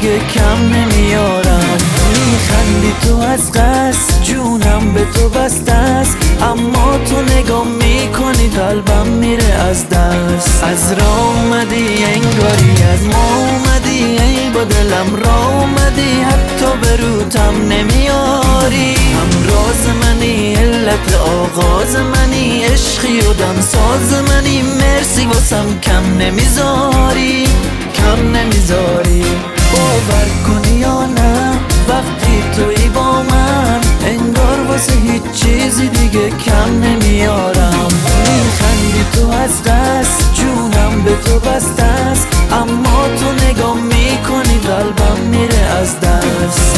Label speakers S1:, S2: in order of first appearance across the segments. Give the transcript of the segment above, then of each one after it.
S1: دیگه کم نمیارم. میخندی تو از قصد، جونم به تو بسته است، اما تو نگاه میکنی قلبم میره از دست. از راه اومدی انگاری از ما اومدی، ای با دلم راه اومدی، حتی به روتم نمیاری. هم راز منی، علت آغاز منی، عشقی و دم ساز منی، مرسی واسم کم نمیذاری، کم نمیذاری. باور کنی یا نه وقتی توی با من، انگار واسه هیچ چیزی دیگه کم نمیارم. میخندی تو از قصد، جونم به تو بسته است، اما تو نگاه میکنی قلبم میره از دست.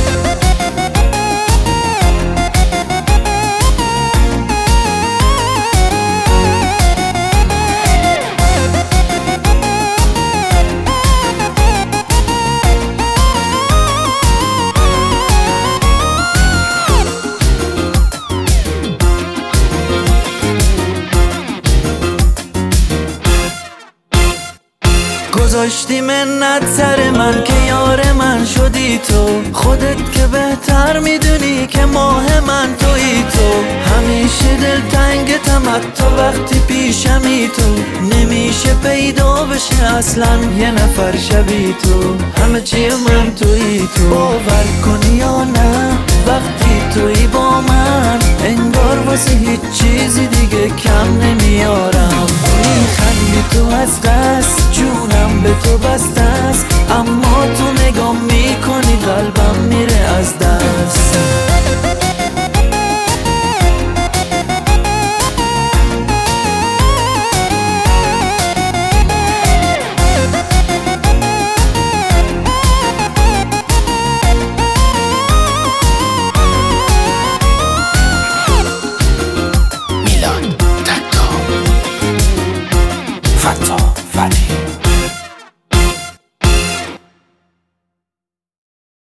S1: گذاشتی منت سر من که یار من شدی تو، خودت که بهتر میدونی که ماه من تویی تو. همیشه دلتنگتم حتی وقتی پیشمی تو، نمیشه پیدا بشه اصلا یه نفر شبیه تو، همه چی من تویی تو. باور کنی یا نه وقتی تویی با من، انگار واسه هیچ چیزی دیگه کم نمیارم. میخندی تو از قصد، جونم به تو بسته است، اما تو نگاه میکنی قلبم میره از دست.